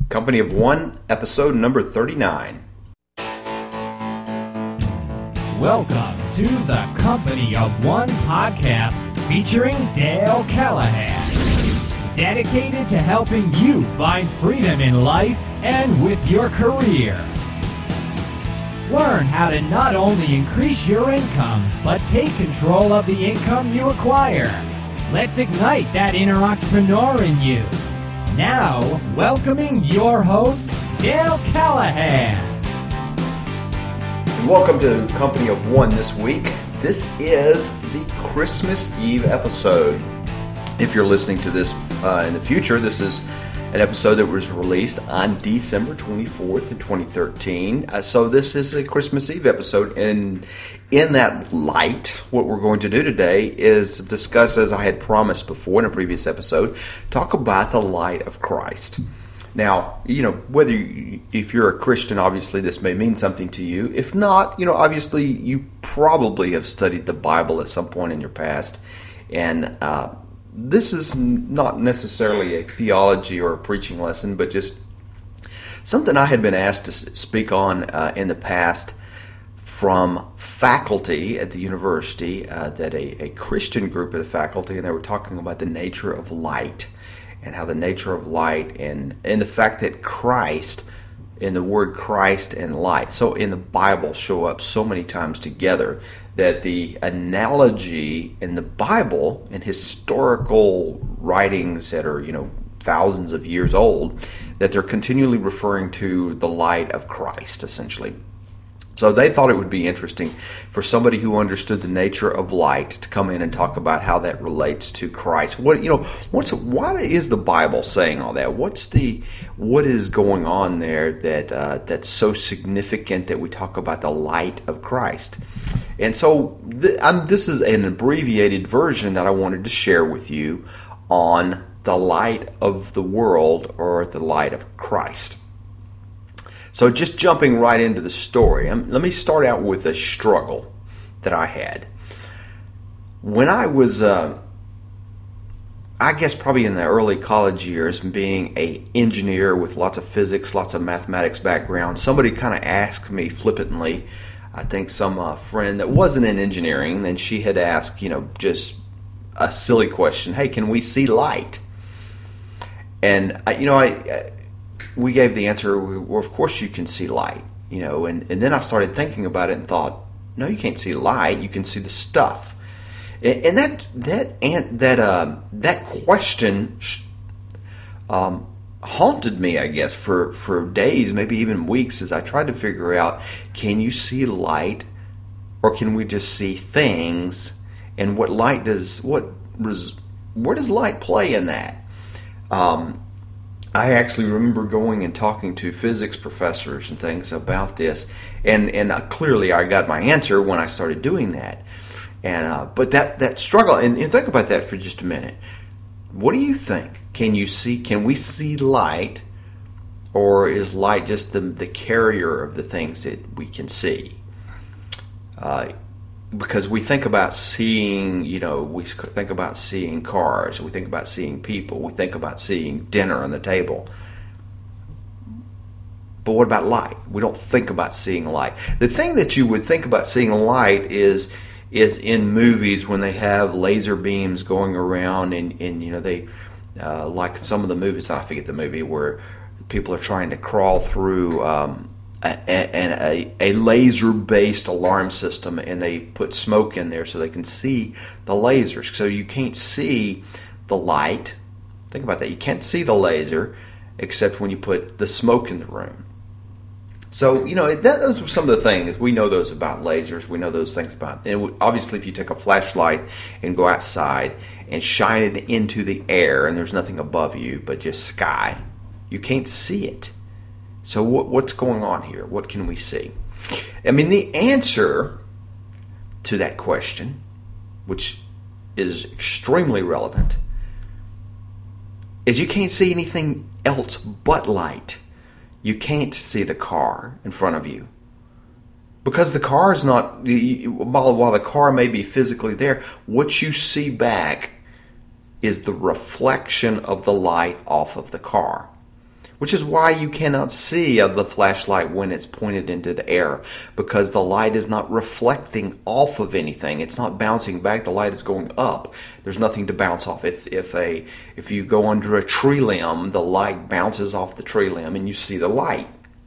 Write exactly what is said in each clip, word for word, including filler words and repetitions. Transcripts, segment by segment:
Company of One, episode number thirty-nine. Welcome to the Company of One podcast featuring Dale Callahan. Dedicated to helping you find freedom in life and with your career. Learn how to not only increase your income, but take control of the income you acquire. Let's ignite that inner entrepreneur in you. Now, welcoming your host, Dale Callahan. And welcome to Company of One this week. This is the Christmas Eve episode. If you're listening to this uh, in the future, this is an episode that was released on December twenty-fourth in twenty thirteen. Uh, so this is a Christmas Eve episode. And in that light, what we're going to do today is discuss, as I had promised before in a previous episode, talk about the light of Christ. Now, you know, whether you, if you're a Christian, obviously this may mean something to you. If not, you know, obviously you probably have studied the Bible at some point in your past. And uh, this is not necessarily a theology or a preaching lesson, but just something I had been asked to speak on uh, in the past from faculty at the university, uh, that a, a Christian group of the faculty, and they were talking about the nature of light and how the nature of light and, and the fact that Christ, in the word Christ and light, so in the Bible show up so many times together that the analogy in the Bible and historical writings that are, you know, thousands of years old, that they're continually referring to the light of Christ, essentially. So they thought it would be interesting for somebody who understood the nature of light to come in and talk about how that relates to Christ. What you know, what's why is the Bible saying all that? What's the what is going on there that uh, that's so significant that we talk about the light of Christ? And so th- I'm, this is an abbreviated version that I wanted to share with you on the light of the world, or the light of Christ. So just jumping right into the story, um, let me start out with a struggle that I had. When I was, uh, I guess probably in the early college years, being an engineer with lots of physics, lots of mathematics background, somebody kind of asked me flippantly, I think some uh, friend that wasn't in engineering, and she had asked, you know, just a silly question, hey, can we see light? And, I, you know, I... I we gave the answer, well, of course you can see light, you know, and, and then I started thinking about it and thought, no, you can't see light, you can see the stuff. And, and that that and that uh, that question um, haunted me, I guess, for, for days, maybe even weeks, as I tried to figure out, can you see light, or can we just see things? And what light does, what where does light play in that? Um I actually remember going and talking to physics professors and things about this, and and uh, clearly I got my answer when I started doing that. And uh, but that that struggle, and, and think about that for just a minute. What do you think? Can you see? Can we see light, or is light just the the carrier of the things that we can see? Uh, Because we think about seeing, you know, we think about seeing cars, we think about seeing people, we think about seeing dinner on the table. But what about light? We don't think about seeing light. The thing that you would think about seeing light is is in movies when they have laser beams going around, and, and you know, they, uh, like some of the movies, I forget the movie, where people are trying to crawl through um A, a, a laser-based alarm system, and they put smoke in there so they can see the lasers. So you can't see the light. Think about that. You can't see the laser except when you put the smoke in the room. So, you know, that, those are some of the things. We know those about lasers. We know those things about... And obviously, if you take a flashlight and go outside and shine it into the air, and there's nothing above you but just sky, you can't see it. So what, what's going on here? What can we see? I mean, the answer to that question, which is extremely relevant, is you can't see anything else but light. You can't see the car in front of you. Because the car is not, while, while the car may be physically there, what you see back is the reflection of the light off of the car. which is why you cannot see the flashlight when it's pointed into the air, because the light is not reflecting off of anything. It's not bouncing back. The light is going up. There's nothing to bounce off. If if a if you go under a tree limb, the light bounces off the tree limb and you see the light.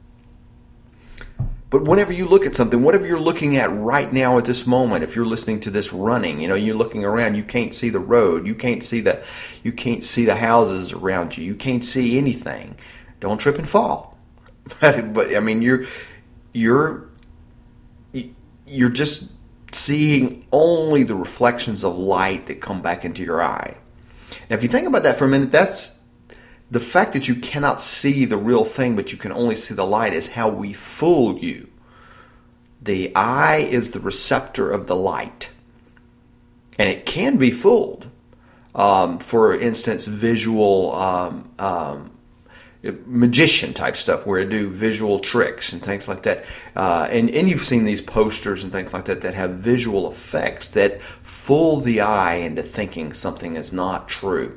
But whenever you look at something, whatever you're looking at right now at this moment, if you're listening to this running, you know, you're looking around, you can't see the road, you can't see the you can't see the houses around you, you can't see anything. Don't trip and fall. But, but I mean, you're you're you're just seeing only the reflections of light that come back into your eye. Now, if you think about that for a minute, that's the fact that you cannot see the real thing, but you can only see the light, is how we fool you. The eye is the receptor of the light, and it can be fooled. Um, for instance, visual um, um, magician type stuff, where they do visual tricks and things like that. Uh, and, and you've seen these posters and things like that that have visual effects that fool the eye into thinking something is not true.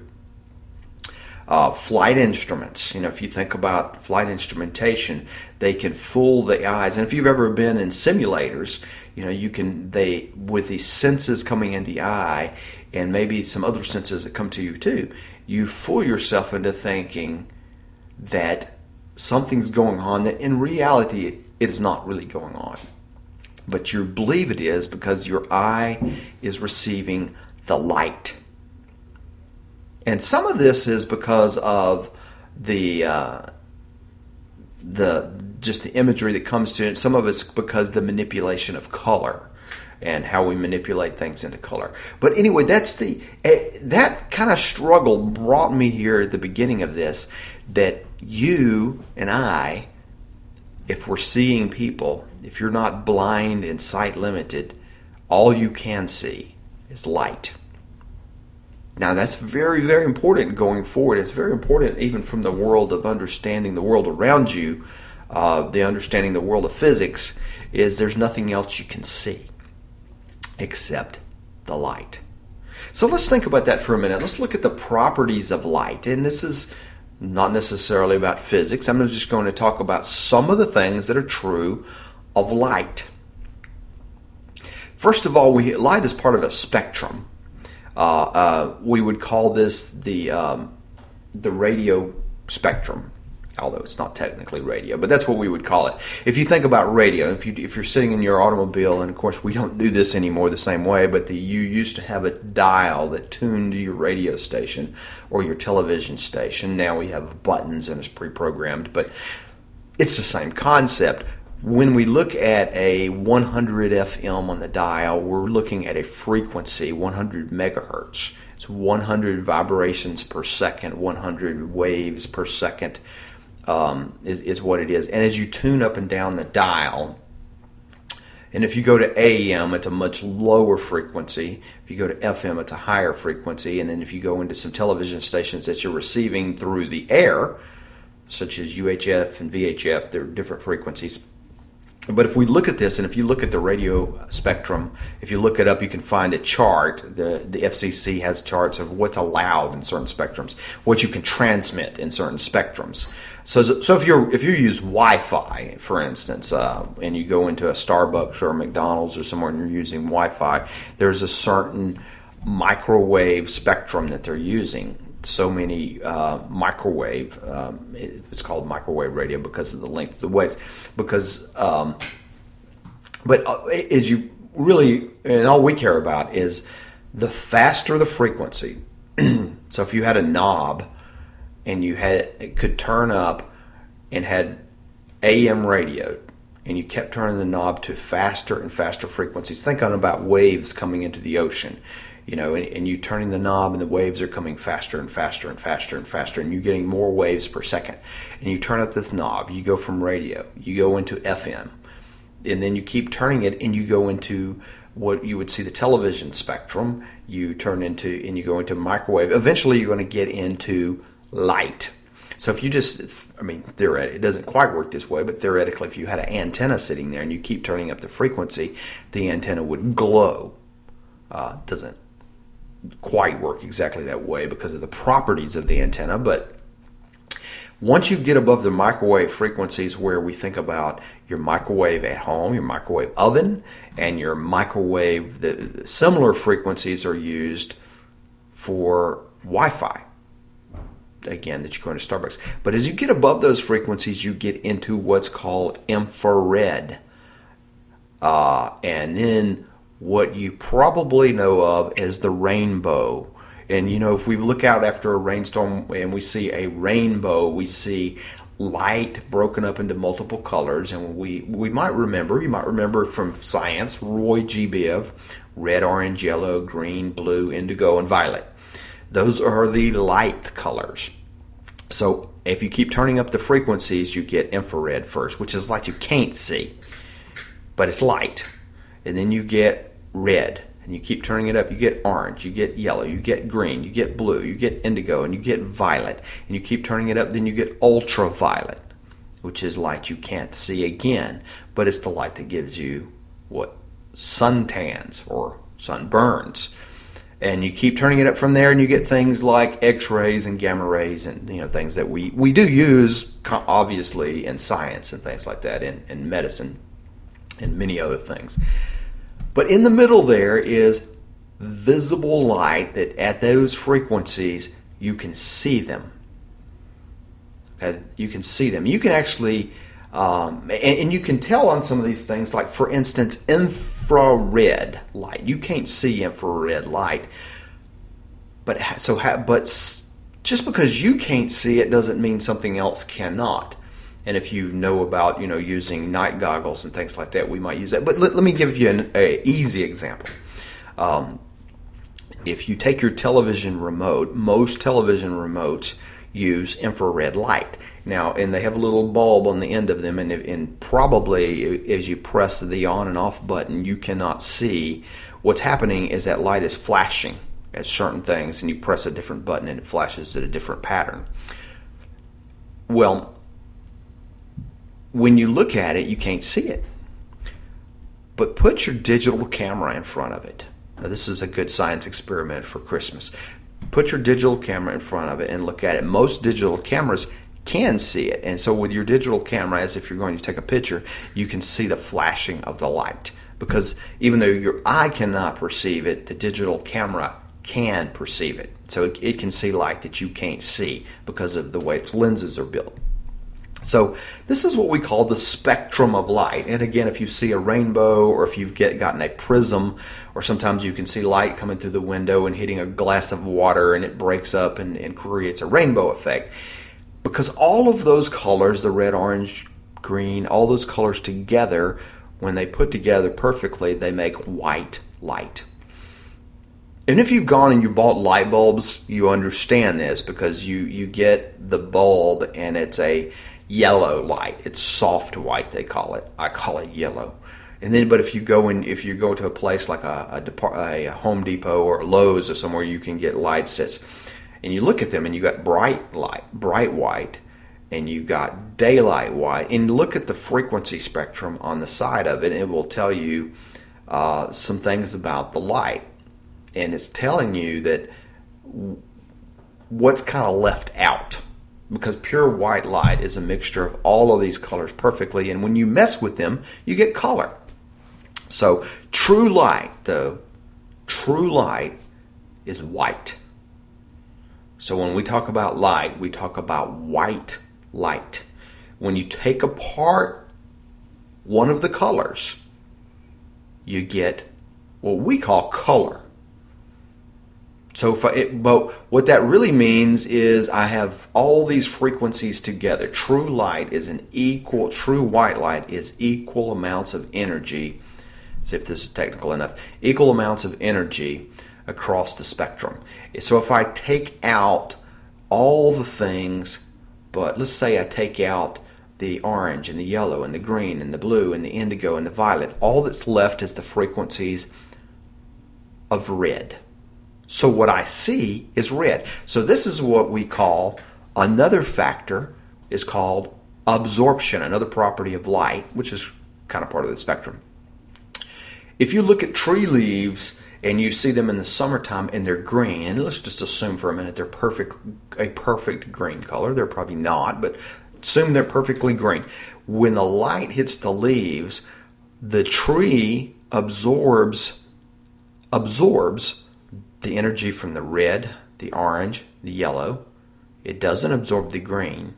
Uh, flight instruments, you know, if you think about flight instrumentation, they can fool the eyes. And if you've ever been in simulators, you know, you can, they, with these senses coming into the eye and maybe some other senses that come to you too, you fool yourself into thinking that something's going on that in reality it is not really going on. But you believe it is because your eye is receiving the light. And some of this is because of the uh, the just the imagery that comes to it. Some of it's because of the manipulation of color and how we manipulate things into color. But anyway, that's the uh, that kind of struggle brought me here at the beginning of this, that you and I, if we're seeing people, if you're not blind and sight limited, all you can see is light. Now, that's very, very important going forward. It's very important even from the world of understanding the world around you, uh, the understanding the world of physics, is there's nothing else you can see except the light. So let's think about that for a minute. Let's look at the properties of light. And this is not necessarily about physics. I'm just going to talk about some of the things that are true of light. First of all, we, light is part of a spectrum. Uh, uh, we would call this the um, the radio spectrum, although it's not technically radio, but that's what we would call it. If you think about radio, if you if you're sitting in your automobile, and of course we don't do this anymore the same way, but the, you used to have a dial that tuned to your radio station or your television station. Now we have buttons and it's pre-programmed, but it's the same concept. When we look at a one hundred F M on the dial, we're looking at a frequency, one hundred megahertz. It's one hundred vibrations per second, one hundred waves per second um, is, is what it is. And as you tune up and down the dial, and if you go to A M, it's a much lower frequency. If you go to F M, it's a higher frequency. And then if you go into some television stations that you're receiving through the air, such as U H F and V H F, they're different frequencies. But if we look at this, and if you look at the radio spectrum, if you look it up, you can find a chart. The the F C C has charts of what's allowed in certain spectrums, what you can transmit in certain spectrums. So, so if you're if you use Wi-Fi, for instance, uh, and you go into a Starbucks or a McDonald's or somewhere and you're using Wi-Fi, there's a certain microwave spectrum that they're using. So many uh, microwave, um, it, it's called microwave radio because of the length of the waves. Because, um, but uh, as you really, and all we care about is the faster the frequency. So if you had a knob and you had it could turn up and had A M radio, and you kept turning the knob to faster and faster frequencies, think on about waves coming into the ocean. You know, and, and you turning the knob and the waves are coming faster and faster and faster and faster, and you're getting more waves per second. And you turn up this knob, you go from radio, you go into F M, and then you keep turning it and you go into what you would see the television spectrum. You turn into, and you go into microwave. Eventually you're going to get into light. So if you just, I mean, theoretically, it doesn't quite work this way, but theoretically if you had an antenna sitting there and you keep turning up the frequency, the antenna would glow. Uh, doesn't quite work exactly that way because of the properties of the antenna, but Once you get above the microwave frequencies where we think about your microwave at home, your microwave oven, and your microwave, the similar frequencies are used for Wi-Fi. Again, that you go into Starbucks. But as you get above those frequencies, you get into what's called infrared. Uh, and then what you probably know of as the rainbow. And, you know, if we look out after a rainstorm and we see a rainbow, we see light broken up into multiple colors. And we, we might remember, you might remember from science, Roy G. Biv, red, orange, yellow, green, blue, indigo, and violet. Those are the light colors. So if you keep turning up the frequencies, you get infrared first, which is light you can't see, but it's light. And then you get red, and you keep turning it up, you get orange, you get yellow, you get green, you get blue, you get indigo, and you get violet. And you keep turning it up, then you get ultraviolet, which is light you can't see again, but it's the light that gives you what? Suntans or sunburns. And you keep turning it up from there, and you get things like X-rays and gamma rays, and you know things that we, we do use obviously in science and things like that, in, in medicine and many other things. But in the middle there is visible light that at those frequencies you can see them. Okay? You can see them. You can actually, um, and, and you can tell on some of these things, like for instance, infrared light. You can't see infrared light, but so but just because you can't see it doesn't mean something else cannot. And if you know about, you know, using night goggles and things like that, we might use that. But let, let me give you an a easy example. Um, if you take your television remote, most television remotes use infrared light. Now, and they have a little bulb on the end of them, and, and probably as you press the on and off button, you cannot see. What's happening is that light is flashing at certain things, and you press a different button and it flashes at a different pattern. Well, when you look at it, you can't see it. But put your digital camera in front of it. Now, this is a good science experiment for Christmas. Put your digital camera in front of it and look at it. Most digital cameras can see it. And so with your digital camera, as if you're going to take a picture, you can see the flashing of the light. Because even though your eye cannot perceive it, the digital camera can perceive it. So it, it can see light that you can't see because of the way its lenses are built. So this is what we call the spectrum of light. And again, if you see a rainbow, or if you've get, gotten a prism, or sometimes you can see light coming through the window and hitting a glass of water, and it breaks up and, and creates a rainbow effect. Because all of those colors, the red, orange, green, all those colors together, when they put together perfectly, they make white light. And if you've gone and you bought light bulbs, you understand this, because you, you get the bulb and it's a yellow light. It's soft white, they call it. I call it yellow. And then, but if you go in, if you go to a place like a, a, a Home Depot or a Lowe's or somewhere, you can get lights that's, and you look at them and you got bright light, bright white, and you got daylight white, and look at the frequency spectrum on the side of it, and it will tell you uh, some things about the light. And it's telling you that what's kind of left out. Because pure white light is a mixture of all of these colors perfectly, and when you mess with them, you get color. So true light, though, true light is white. So when we talk about light, we talk about white light. When you take apart one of the colors, you get what we call color. So, if I, it, but what that really means is I have all these frequencies together. True light is an equal, true white light is equal amounts of energy, see if this is technical enough, equal amounts of energy across the spectrum. So if I take out all the things, but let's say I take out the orange and the yellow and the green and the blue and the indigo and the violet, all that's left is the frequencies of red. So what I see is red. So this is what we call, another factor is called absorption, another property of light, which is kind of part of the spectrum. If you look at tree leaves and you see them in the summertime and they're green, and let's just assume for a minute they're perfect, a perfect green color. They're probably not, but assume they're perfectly green. When the light hits the leaves, the tree absorbs absorbs the energy from the red, the orange, the yellow. It doesn't absorb the green.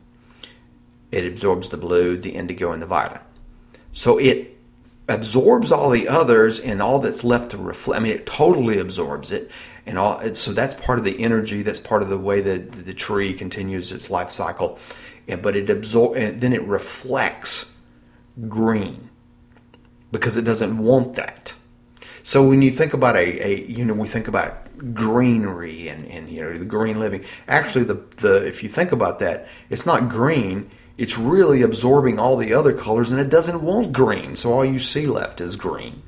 It absorbs the blue, the indigo, and the violet. So it absorbs all the others, and all that's left to reflect, I mean, it totally absorbs it. And all, so that's part of the energy, that's part of the way that the tree continues its life cycle. And, but it absor- and then it reflects green because it doesn't want that. So when you think about a, a you know, we think about greenery and, and you know, the green living. Actually, the the if you think about that, it's not green. It's really absorbing all the other colors, and it doesn't want green. So all you see left is green.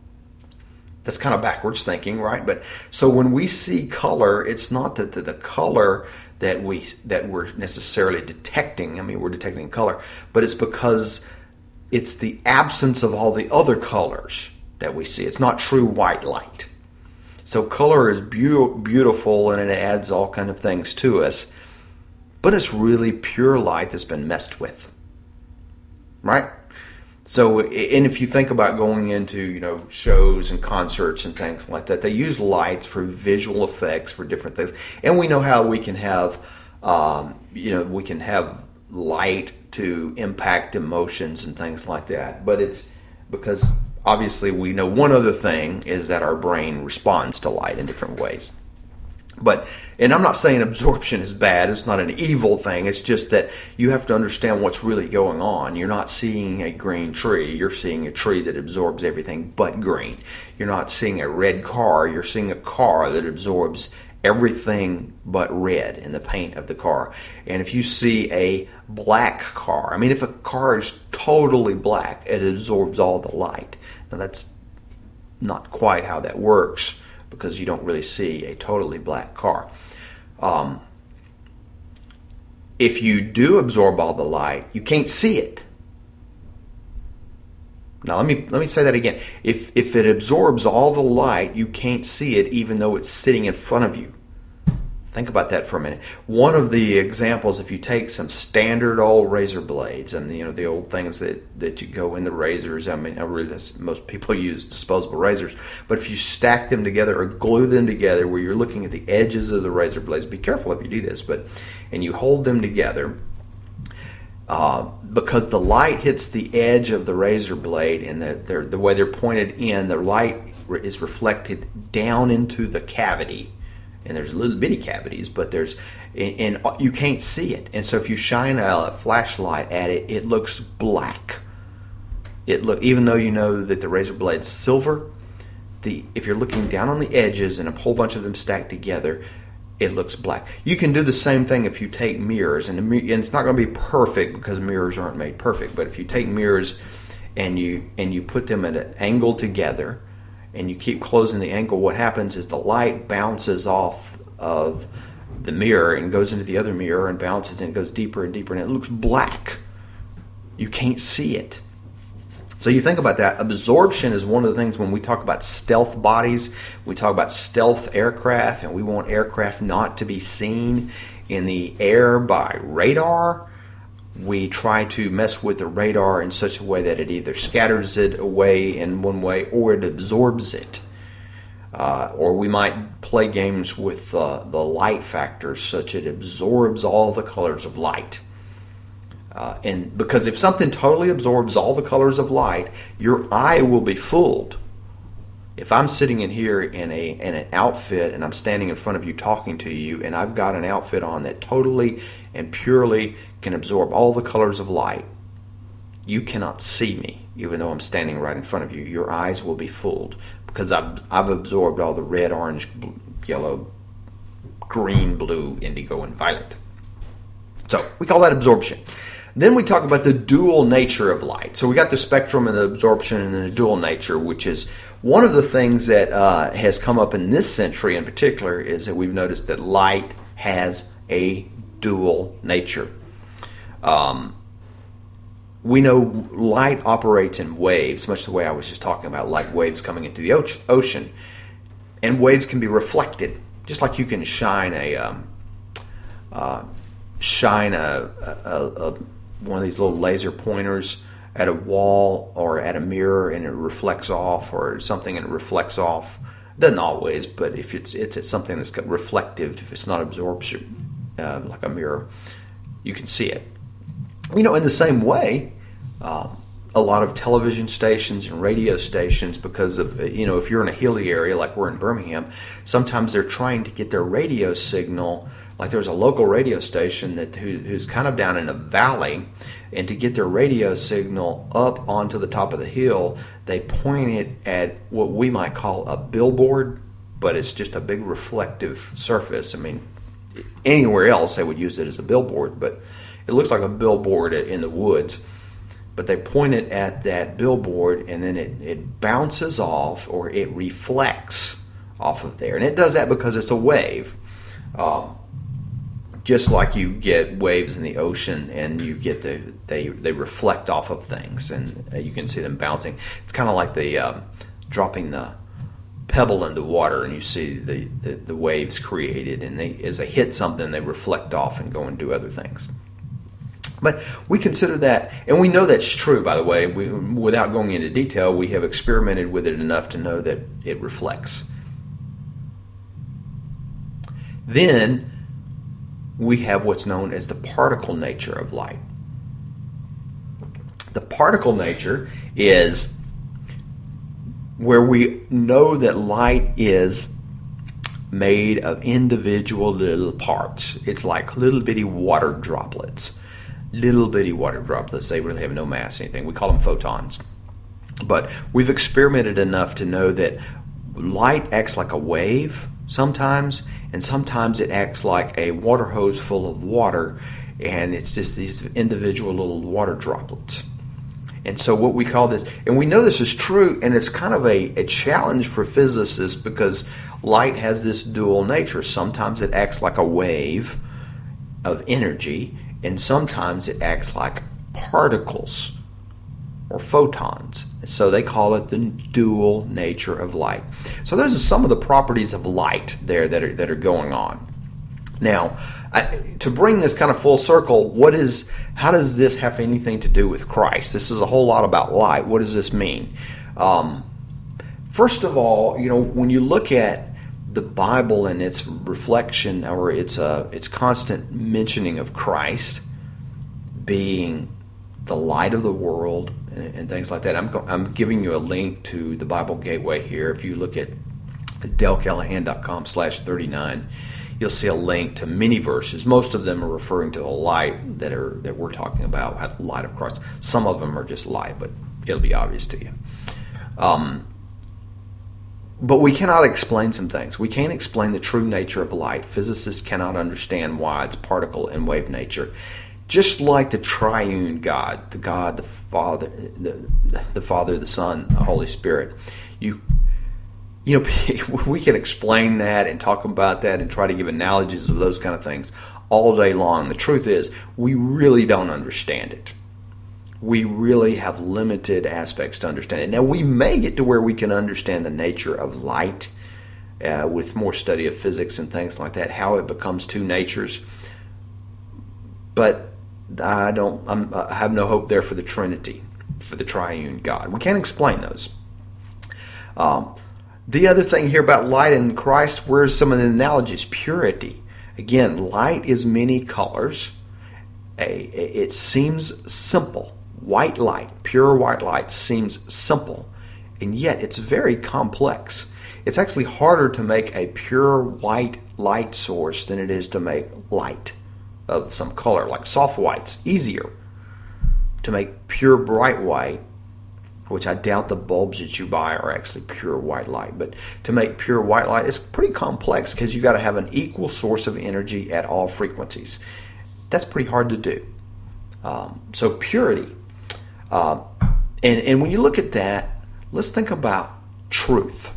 That's kind of backwards thinking, right? But so when we see color, it's not that the, the color that we that we're necessarily detecting. I mean, we're detecting color, but it's because it's the absence of all the other colors that we see. It's not true white light. So color is be- beautiful, and it adds all kind of things to us, but it's really pure light that's been messed with, right? So, and if you think about going into, you know, shows and concerts and things like that, they use lights for visual effects for different things. And we know how we can have, um, you know, we can have light to impact emotions and things like that. But it's because obviously we know one other thing is that our brain responds to light in different ways. But, and I'm not saying absorption is bad. It's not an evil thing. It's just that you have to understand what's really going on. You're not seeing a green tree. You're seeing a tree that absorbs everything but green. You're not seeing a red car. You're seeing a car that absorbs everything but red in the paint of the car. And if you see a black car, I mean, if a car is totally black, it absorbs all the light. Now, that's not quite how that works, because you don't really see a totally black car. Um, if you do absorb all the light, you can't see it. Now let me let me say that again. If if it absorbs all the light, you can't see it even though it's sitting in front of you. Think about that for a minute. One of the examples, if you take some standard old razor blades, and you know the old things that, that you go in the razors. I mean, I really, most people use disposable razors, but if you stack them together or glue them together, where you're looking at the edges of the razor blades, be careful if you do this, but and you hold them together, uh, because the light hits the edge of the razor blade, and the the way they're pointed in, the light is reflected down into the cavity. And there's little bitty cavities, but there's, and you can't see it. And so if you shine a flashlight at it, it looks black. It look, even though you know that the razor blade's silver, the if you're looking down on the edges and a whole bunch of them stacked together, it looks black. You can do the same thing if you take mirrors, and, the, and it's not going to be perfect because mirrors aren't made perfect. But if you take mirrors and you and you put them at an angle together, and you keep closing the angle, what happens is the light bounces off of the mirror and goes into the other mirror and bounces and goes deeper and deeper, and it looks black. You can't see it. So you think about that. Absorption is one of the things when we talk about stealth bodies, we talk about stealth aircraft, and we want aircraft not to be seen in the air by radar. We try to mess with the radar in such a way that it either scatters it away in one way or it absorbs it. Uh, or we might play games with uh, the light factors such it absorbs all the colors of light. Uh, and because if something totally absorbs all the colors of light, your eye will be fooled. If I'm sitting in here in a in an outfit and I'm standing in front of you talking to you, and I've got an outfit on that totally and purely can absorb all the colors of light, you cannot see me, even though I'm standing right in front of you. Your eyes will be fooled because I've, I've absorbed all the red, orange, blue, yellow, green, blue, indigo, and violet. So we call that absorption. Then we talk about the dual nature of light. So we got the spectrum and the absorption and the dual nature, which is one of the things that uh, has come up in this century in particular, is that we've noticed that light has a dual nature. Um, we know light operates in waves, much the way I was just talking about, like waves coming into the ocean. and waves can be reflected, just like you can shine a um, uh, shine a, a, a one of these little laser pointers at a wall or at a mirror, and it reflects off, or something and it reflects off. It doesn't always, but if it's it's, it's something that's got reflective, if it's not absorption, uh, like a mirror, you can see it. You know, in the same way, uh, a lot of television stations and radio stations, because of, you know, if you're in a hilly area like we're in Birmingham, sometimes they're trying to get their radio signal. Like there's a local radio station that who, who's kind of down in a valley, and to get their radio signal up onto the top of the hill, they point it at what we might call a billboard, but it's just a big reflective surface. I mean, anywhere else they would use it as a billboard, but it looks like a billboard in the woods. But they point it at that billboard, and then it, it bounces off, or it reflects off of there. And it does that because it's a wave. Um, just like you get waves in the ocean, and you get the they they reflect off of things, and you can see them bouncing. It's kind of like the um, dropping the pebble into water, and you see the, the, the waves created, and they, as they hit something, they reflect off and go and do other things. But we consider that, and we know that's true, by the way. We, without going into detail, we have experimented with it enough to know that it reflects. Then we have what's known as the particle nature of light. The particle nature is where we know that light is made of individual little parts. It's like little bitty water droplets. Little bitty water droplets. They really have no mass or anything. We call them photons. But we've experimented enough to know that light acts like a wave sometimes, and sometimes it acts like a water hose full of water, and it's just these individual little water droplets. And so what we call this, and we know this is true, and it's kind of a, a challenge for physicists, because light has this dual nature. Sometimes it acts like a wave of energy, and sometimes it acts like particles or photons. So they call it the dual nature of light. So those are some of the properties of light there that are that are going on. Now, I, to bring this kind of full circle, what is how does this have anything to do with Christ? This is a whole lot about light. What does this mean? Um, first of all, you know, when you look at the Bible and its reflection, or its uh, its constant mentioning of Christ being the light of the world and, and things like that. I'm go- I'm giving you a link to the Bible Gateway here. If you look at dale callahan dot com slash thirty-nine, you'll see a link to many verses. Most of them are referring to the light that are that we're talking about, the light of Christ. Some of them are just light, but it'll be obvious to you. Um. But we cannot explain some things. We can't explain the true nature of light. Physicists cannot understand why it's particle and wave nature. Just like the triune God, the God, the Father, the, the Father, the Son, the Holy Spirit. You, you know, we can explain that and talk about that and try to give analogies of those kind of things all day long. The truth is, we really don't understand it. We really have limited aspects to understand it. Now, we may get to where we can understand the nature of light uh, with more study of physics and things like that, how it becomes two natures. But I don't. I'm, I have no hope there for the Trinity, for the triune God. We can't explain those. Um, the other thing here about light in Christ, where's some of the analogies? Purity. Again, light is many colors. A, it seems simple. White light, pure white light seems simple, and yet it's very complex. It's actually harder to make a pure white light source than it is to make light of some color, like soft whites. Easier to make pure bright white, which I doubt the bulbs that you buy are actually pure white light, but to make pure white light is pretty complex because you got to have an equal source of energy at all frequencies. That's pretty hard to do. Um, so purity. Uh, and, and when you look at that, let's think about truth.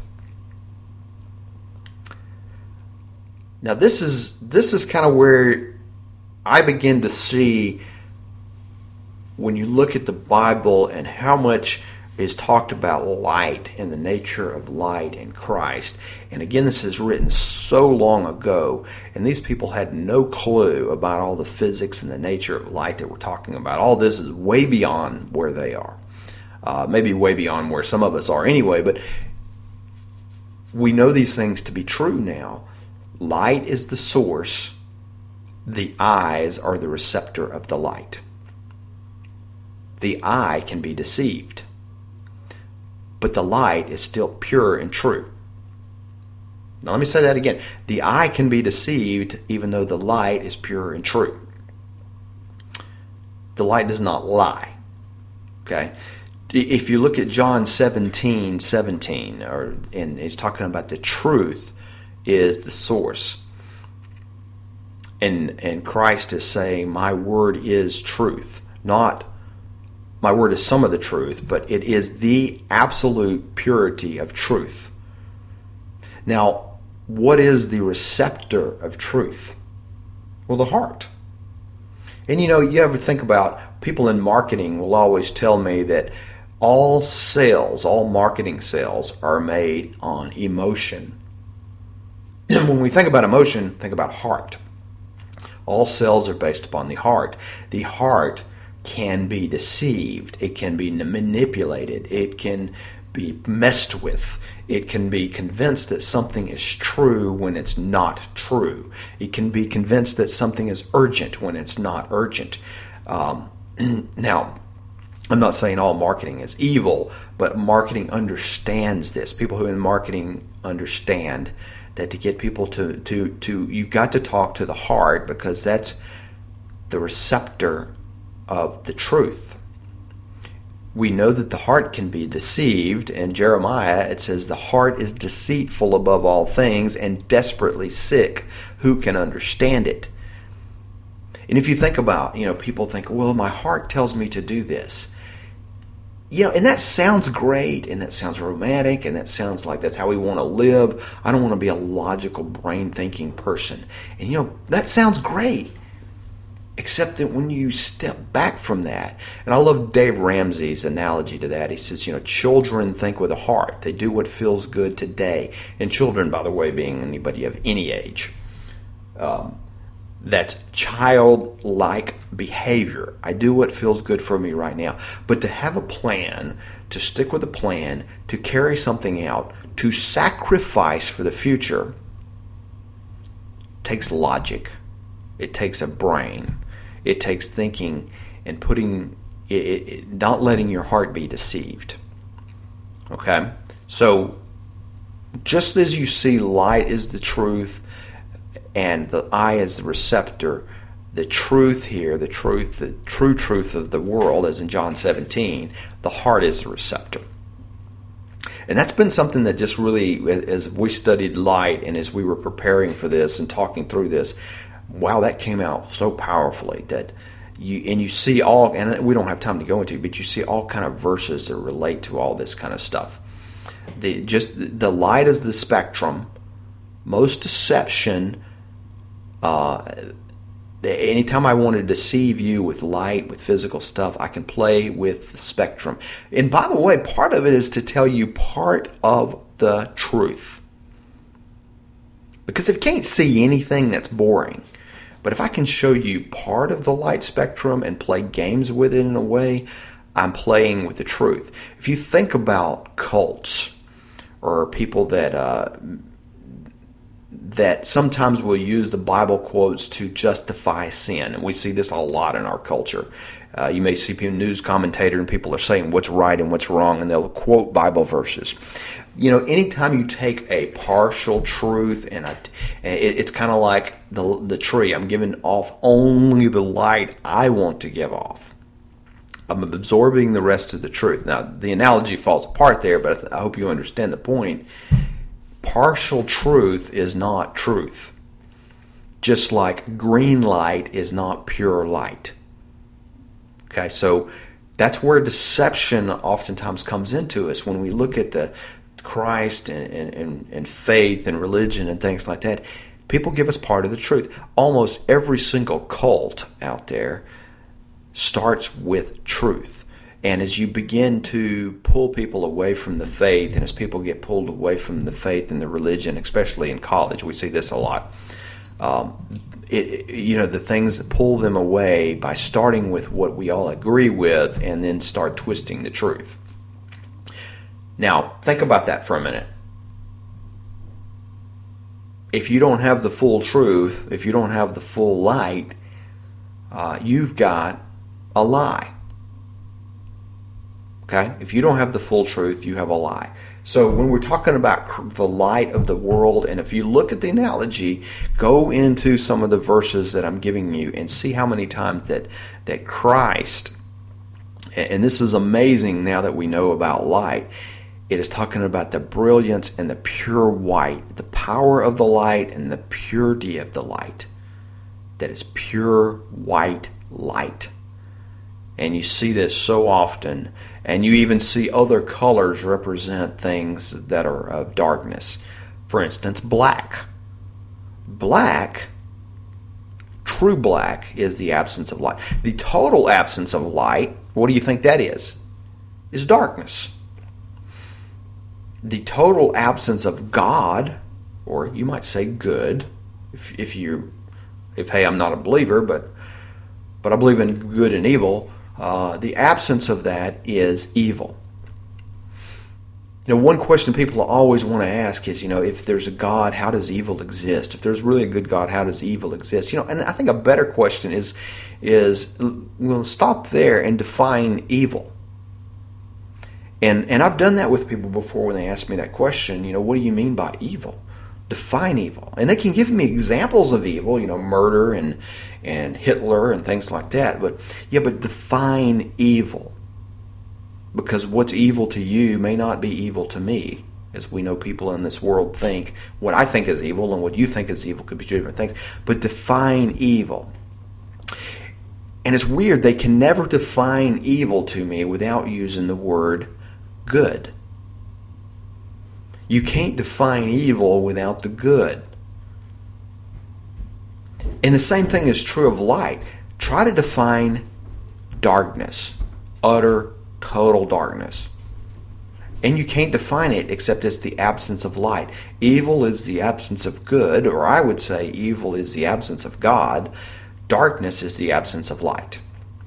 Now this is this is kind of where I begin to see, when you look at the Bible and how much is talked about light and the nature of light in Christ. And again, this is written so long ago, and these people had no clue about all the physics and the nature of light that we're talking about. All this is way beyond where they are. Uh, maybe way beyond where some of us are anyway, but we know these things to be true now. Light is the source. The eyes are the receptor of the light. The eye can be deceived, but the light is still pure and true. Now let me say that again. The eye can be deceived even though the light is pure and true. The light does not lie. Okay? If you look at John seventeen seventeen, or and it's talking about the truth is the source. And and Christ is saying, my word is truth. Not my word is some of the truth, but it is the absolute purity of truth. Now, what is the receptor of truth? Well, the heart. And you know, you ever think about, people in marketing will always tell me that all sales, all marketing sales are made on emotion. When we think about emotion, think about heart. All sales are based upon the heart. The heart can be deceived. It can be manipulated. It can be messed with. It can be convinced that something is true when it's not true. It can be convinced that something is urgent when it's not urgent. Um, now, I'm not saying all marketing is evil, but marketing understands this. People who are in marketing understand that to get people to, to, to you've got to talk to the heart, because that's the receptor of the truth. We know that the heart can be deceived. In Jeremiah, it says the heart is deceitful above all things and desperately sick. Who can understand it? And if you think about, you know, people think, well, my heart tells me to do this. Yeah, and that sounds great, and that sounds romantic, and that sounds like that's how we want to live. I don't want to be a logical, brain-thinking person. And, you know, that sounds great. Except that when you step back from that, and I love Dave Ramsey's analogy to that. He says, you know, children think with a heart. They do what feels good today. And children, by the way, being anybody of any age. Um, that's childlike behavior. I do what feels good for me right now. But to have a plan, to stick with a plan, to carry something out, to sacrifice for the future, takes logic. It takes a brain. It takes thinking and putting, it, it, not letting your heart be deceived. Okay? So, just as you see light is the truth and the eye is the receptor, the truth here, the truth, the true truth of the world, as in John seventeen, the heart is the receptor. And that's been something that just really, as we studied light and as we were preparing for this and talking through this, wow, that came out so powerfully that you, and you see all, and we don't have time to go into, but you see all kind of verses that relate to all this kind of stuff. The just the light is the spectrum. Most deception, uh, anytime I want to deceive you with light, with physical stuff, I can play with the spectrum. And by the way, part of it is to tell you part of the truth. Because if you can't see anything, that's boring. But if I can show you part of the light spectrum and play games with it in a way, I'm playing with the truth. If you think about cults or people that uh, that sometimes will use the Bible quotes to justify sin, and we see this a lot in our culture. Uh, you may see people, news commentator, and people are saying what's right and what's wrong, and they'll quote Bible verses. You know, anytime you take a partial truth, and a, it, it's kind of like the the tree. I'm giving off only the light I want to give off. I'm absorbing the rest of the truth. Now, the analogy falls apart there, but I hope you understand the point. Partial truth is not truth. Just like green light is not pure light. Okay, so that's where deception oftentimes comes into us when we look at the Christ and, and, and faith and religion and things like that. People give us part of the truth. Almost every single cult out there starts with truth. And as you begin to pull people away from the faith, and as people get pulled away from the faith and the religion, especially in college, we see this a lot. Um, it, you know, the things that pull them away by starting with what we all agree with and then start twisting the truth. Now, think about that for a minute. If you don't have the full truth, if you don't have the full light, uh, you've got a lie. Okay? If you don't have the full truth, you have a lie. So when we're talking about the light of the world, and if you look at the analogy, go into some of the verses that I'm giving you and see how many times that, that Christ, and this is amazing now that we know about light, it is talking about the brilliance and the pure white, the power of the light and the purity of the light. That is pure white light. And you see this so often, and you even see other colors represent things that are of darkness. For instance, black. Black, true black, is the absence of light. The total absence of light, what do you think that is? Is darkness. The total absence of God, or you might say good, if, if you, if hey, I'm not a believer, but but I believe in good and evil. Uh, the absence of that is evil. You know, one question people always want to ask is, you know, if there's a God, how does evil exist? If there's really a good God, how does evil exist? You know, and I think a better question is, is we'll stop there and define evil. And and I've done that with people before when they ask me that question, you know, what do you mean by evil? Define evil. And they can give me examples of evil, you know, murder and and Hitler and things like that. But yeah, but define evil. Because what's evil to you may not be evil to me. As we know, people in this world think what I think is evil and what you think is evil could be two different things. But define evil. And it's weird, they can never define evil to me without using the word good. You can't define evil without the good. And the same thing is true of light. Try to define darkness. Utter, total darkness. And you can't define it except as the absence of light. Evil is the absence of good, or I would say evil is the absence of God. Darkness is the absence of light.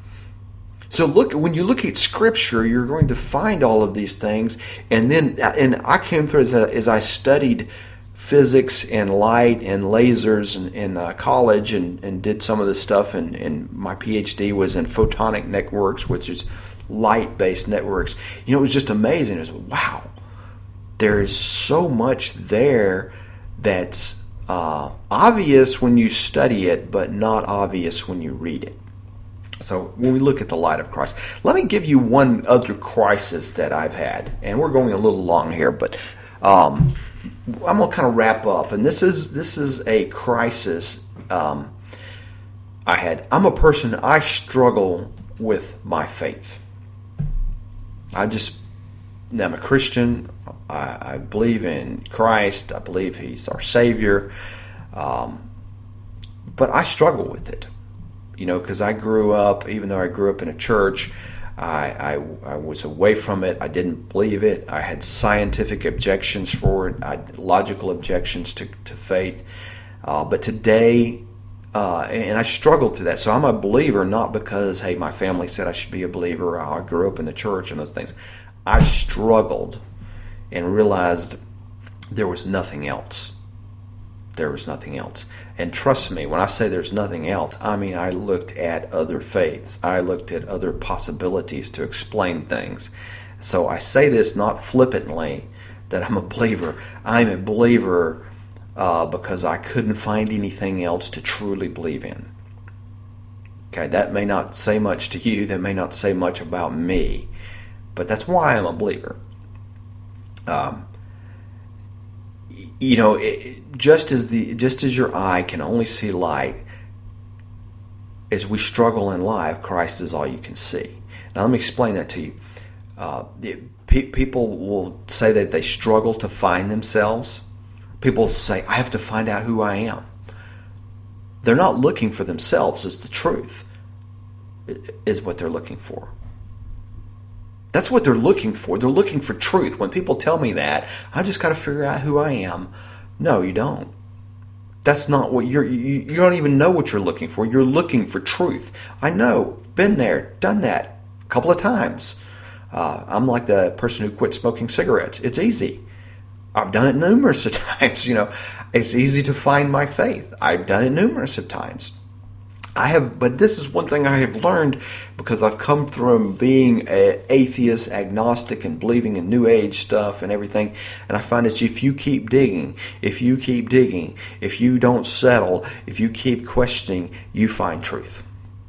So look, when you look at Scripture, you're going to find all of these things. And then, and I came through as, a, as I studied physics and light and lasers in, in uh, college, and, and did some of this stuff. And, and my PhD was in photonic networks, which is light-based networks. You know, it was just amazing. It was, wow, there is so much there that's uh, obvious when you study it, but not obvious when you read it. So when we look at the light of Christ, let me give you one other crisis that I've had. And we're going a little long here, but um, I'm going to kind of wrap up. And this is this is a crisis um, I had. I'm a person, I struggle with my faith. I just, I'm a Christian. I, I believe in Christ. I believe He's our Savior. Um, but I struggle with it. You know, because I grew up, even though I grew up in a church, I, I I was away from it. I didn't believe it. I had scientific objections for it. I had logical objections to, to faith. Uh, but today, uh, and I struggled through that. So I'm a believer not because, hey, my family said I should be a believer, or I grew up in the church and those things. I struggled and realized there was nothing else. There was nothing else. And trust me, when I say there's nothing else, I mean I looked at other faiths. I looked at other possibilities to explain things. So I say this not flippantly that I'm a believer. I'm a believer uh, because I couldn't find anything else to truly believe in. Okay, that may not say much to you. That may not say much about me. But that's why I'm a believer. Um, you know, it, just as the just as your eye can only see light, as we struggle in life, Christ is all you can see. Now, let me explain that to you. Uh, pe- people will say that they struggle to find themselves. People say, I have to find out who I am. They're not looking for themselves as the truth, is what they're looking for. That's what they're looking for. They're looking for truth. When people tell me that, I just got to figure out who I am. No, you don't. That's not what you're, you, you don't even know what you're looking for. You're looking for truth. I know, been there, done that a couple of times. Uh, I'm like the person who quit smoking cigarettes. It's easy. I've done it numerous of times. You know, it's easy to find my faith. I've done it numerous of times. I have, but this is one thing I have learned because I've come from being an atheist, agnostic, and believing in New Age stuff and everything. And I find is if you keep digging, if you keep digging, if you don't settle, if you keep questioning, you find truth.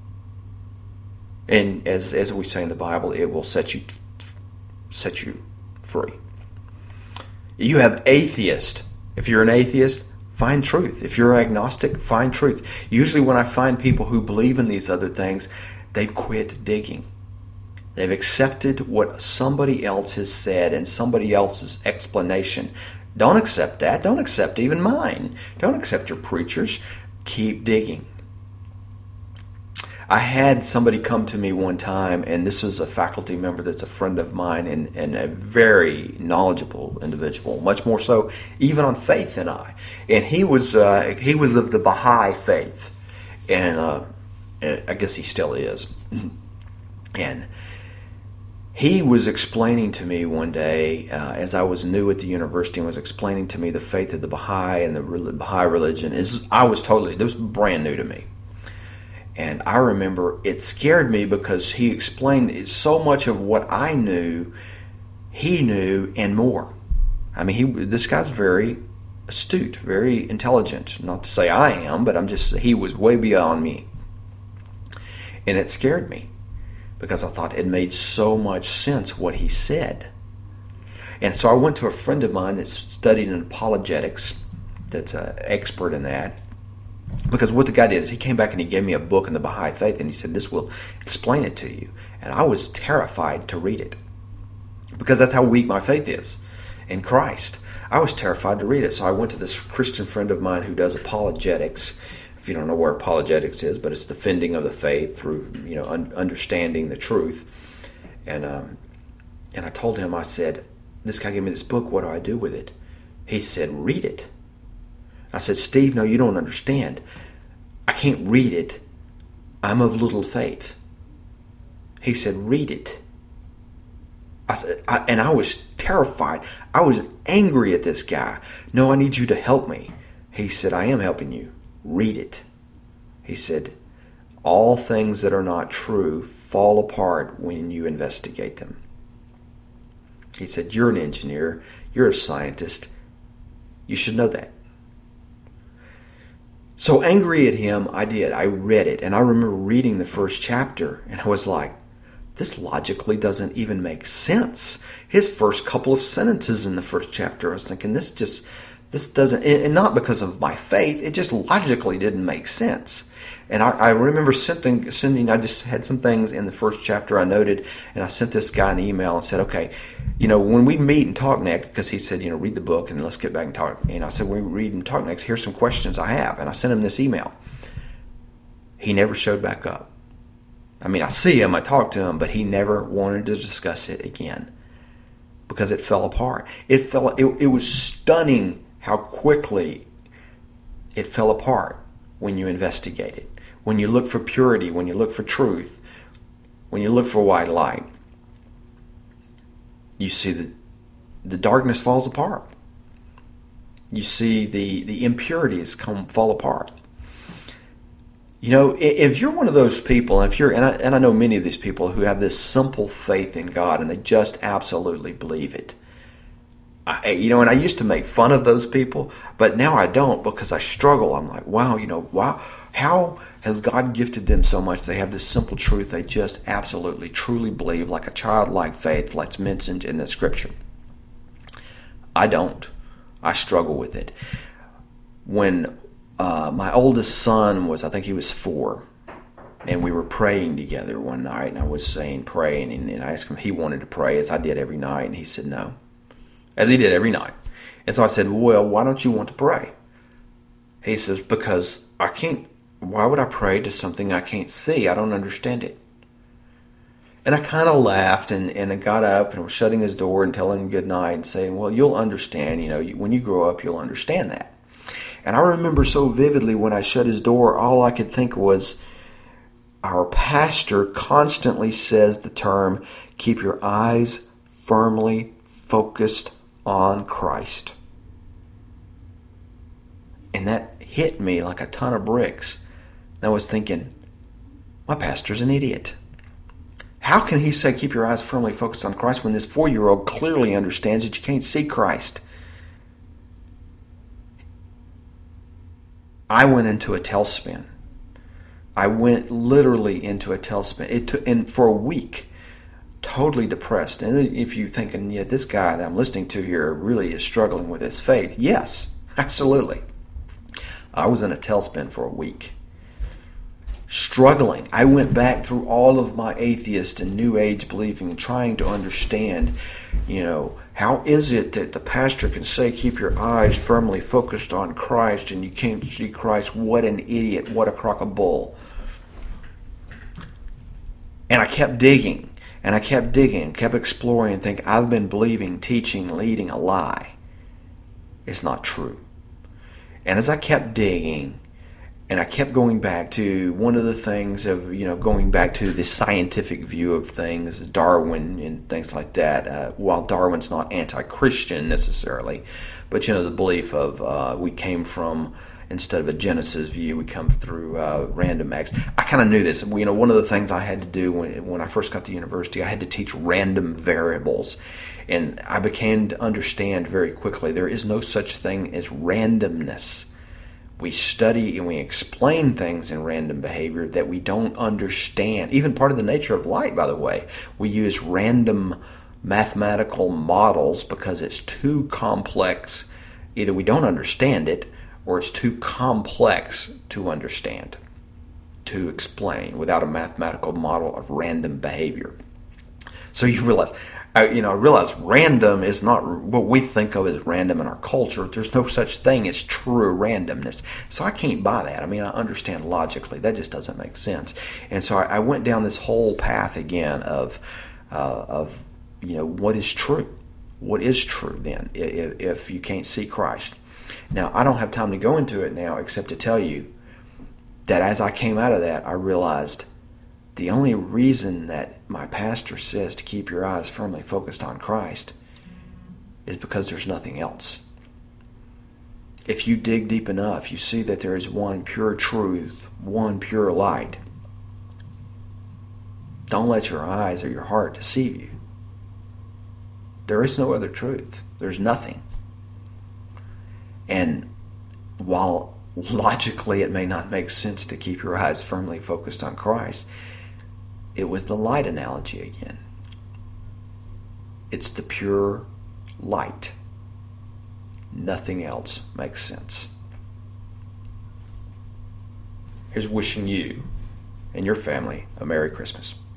And as as we say in the Bible, it will set you set you free. You have atheist. If you're an atheist, find truth. If you're agnostic, find truth. Usually when I find people who believe in these other things, they've quit digging. They've accepted what somebody else has said and somebody else's explanation. Don't accept that. Don't accept even mine. Don't accept your preachers. Keep digging. I had somebody come to me one time, and this was a faculty member that's a friend of mine and, and a very knowledgeable individual, much more so even on faith than I. And he was uh, he was of the Baha'i faith, and uh, I guess he still is. And he was explaining to me one day, uh, as I was new at the university, and was explaining to me the faith of the Baha'i and the Baha'i religion. Is I was totally, this was brand new to me. And I remember it scared me because he explained so much of what I knew, he knew, and more. I mean, he this guy's very astute, very intelligent. Not to say I am, but I'm just, he was way beyond me. And it scared me because I thought it made so much sense what he said. And so I went to a friend of mine that's studied in apologetics, that's an expert in that. Because what the guy did is he came back and he gave me a book in the Baha'i faith and he said, this will explain it to you. And I was terrified to read it because that's how weak my faith is in Christ. I was terrified to read it. So I went to this Christian friend of mine who does apologetics. If you don't know where apologetics is, but it's defending of the faith through, you know, un- understanding the truth. And um, and I told him, I said, this guy gave me this book. What do I do with it? He said, read it. I said, Steve, no, you don't understand. I can't read it. I'm of little faith. He said, read it. I said, I, and I was terrified. I was angry at this guy. No, I need you to help me. He said, I am helping you. Read it. He said, all things that are not true fall apart when you investigate them. He said, you're an engineer. You're a scientist. You should know that. So angry at him, I did. I read it. And I remember reading the first chapter. And I was like, this logically doesn't even make sense. His first couple of sentences in the first chapter, I was thinking, this just, this doesn't, and not because of my faith, it just logically didn't make sense. And I, I remember sending, sending, I just had some things in the first chapter I noted, and I sent this guy an email and said, okay, you know, when we meet and talk next, because he said, you know, read the book and let's get back and talk. And I said, when we read and talk next, here's some questions I have. And I sent him this email. He never showed back up. I mean, I see him, I talk to him, but he never wanted to discuss it again because it fell apart. It fell. It, it was stunning how quickly it fell apart when you investigate it. When you look for purity, when you look for truth, when you look for white light, you see that the darkness falls apart. You see the, the impurities come fall apart. You know, if you're one of those people, if you're, and I, and I know many of these people who have this simple faith in God and they just absolutely believe it. I, you know, and I used to make fun of those people, but now I don't because I struggle. I'm like, wow, you know, wow, how has God gifted them so much? They have this simple truth they just absolutely, truly believe, like a childlike faith that's mentioned in the Scripture. I don't. I struggle with it. When uh, my oldest son was, I think he was four, and we were praying together one night, and I was saying, praying, and, and I asked him if he wanted to pray, as I did every night, and he said no. As he did every night. And so I said, well, why don't you want to pray? He says, because I can't, why would I pray to something I can't see? I don't understand it. And I kind of laughed and, and I got up and was shutting his door and telling him good night and saying, well, you'll understand, you know, when you grow up, you'll understand that. And I remember so vividly when I shut his door, all I could think was, our pastor constantly says the term, keep your eyes firmly focused on Christ. And that hit me like a ton of bricks. And I was thinking, my pastor's an idiot. How can he say keep your eyes firmly focused on Christ when this four-year-old clearly understands that you can't see Christ? I went into a tailspin. I went literally into a tailspin. It took, and for a week, totally depressed. And if you're thinking, yeah, this guy that I'm listening to here really is struggling with his faith. Yes, absolutely. I was in a tailspin for a week. Struggling. I went back through all of my atheist and New Age believing and trying to understand, you know, how is it that the pastor can say keep your eyes firmly focused on Christ and you can't see Christ? What an idiot. What a crock of bull. And I kept digging, and I kept digging, kept exploring and thinking, I've been believing, teaching, leading a lie. It's not true. And as I kept digging, and I kept going back to one of the things of, you know, going back to the scientific view of things, Darwin and things like that. Uh, while Darwin's not anti-Christian necessarily, but, you know, the belief of uh, we came from, instead of a Genesis view, we come through uh, random acts. I kind of knew this. You know, one of the things I had to do when, when I first got to university, I had to teach random variables. And I began to understand very quickly there is no such thing as randomness. We study and we explain things in random behavior that we don't understand. Even part of the nature of light, by the way. We use random mathematical models because it's too complex. Either we don't understand it or it's too complex to understand, to explain without a mathematical model of random behavior. So you realize... I, you know, I realize random is not what we think of as random in our culture. There's no such thing as true randomness. So I can't buy that. I mean, I understand logically. That just doesn't make sense. And so I, I went down this whole path again of, uh, of, you know, what is true? What is true then if, if you can't see Christ? Now, I don't have time to go into it now except to tell you that as I came out of that, I realized the only reason that my pastor says to keep your eyes firmly focused on Christ is because there's nothing else. If you dig deep enough, you see that there is one pure truth, one pure light. Don't let your eyes or your heart deceive you. There is no other truth. There's nothing. And while logically it may not make sense to keep your eyes firmly focused on Christ, it was the light analogy again. It's the pure light. Nothing else makes sense. Here's wishing you and your family a Merry Christmas.